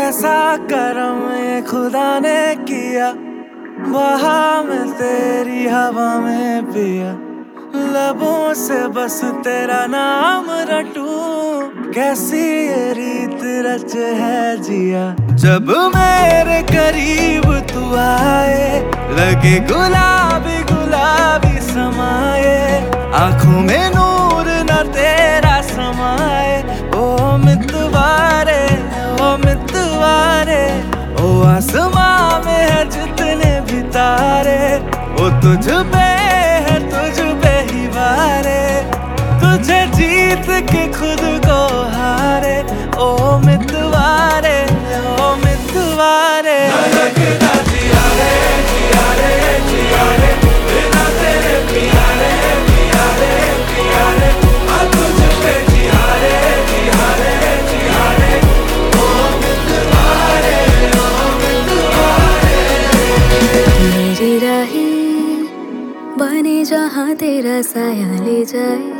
कैसा करम ये खुदा ने किया, बहा मैं तेरी हवा में पिया। लबों से बस तेरा नाम रटूं, कैसी ये रीत रच है जिया। जब मेरे करीब तू आए, लगे गुलाबी गुलाबी समाए, आंखों में नूर न तेरा समाए। ओ मितवारे, ओ मितवारे, ओ आसमां में है जितने भी तारे, ओ तुझ पे है, तुझ पे ही वारे। तुझे जीत के खुद को हारे, ओ मितवारे, ओ मितवारे। ना लगता जिया रे, जिया रे, जिया रे, बिना तेरे पिया रे, पिया रे, पिया रे। आ तुझ पे जिया रे, जिया रे, जिया रे, ओ मितवारे, ओ मितवारे। मेरी राही बने जहाँ तेरा साया ले जाए,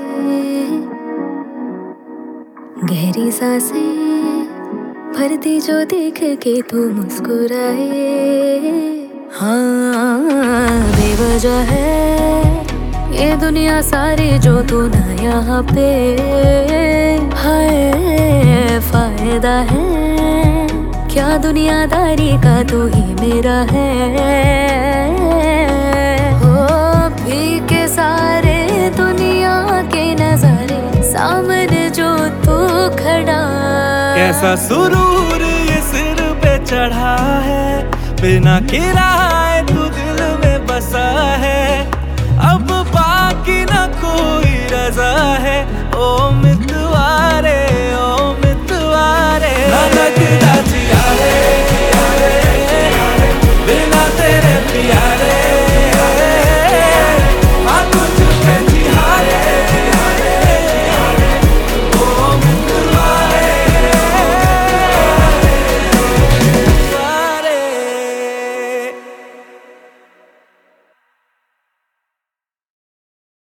गहरी सांसें भरती जो देख के तू मुस्कुराए। हाँ बेवजह है ये दुनिया सारी जो तू ना यहाँ पे, हाय फायदा है क्या दुनियादारी का, तू ही मेरा है। हो फीके सारे दुनिया के नजारे, सामने जो तू खड़ा। कैसा सुरूर ये सिर पे चढ़ा है, बिना किराए तू दिल में बसा है।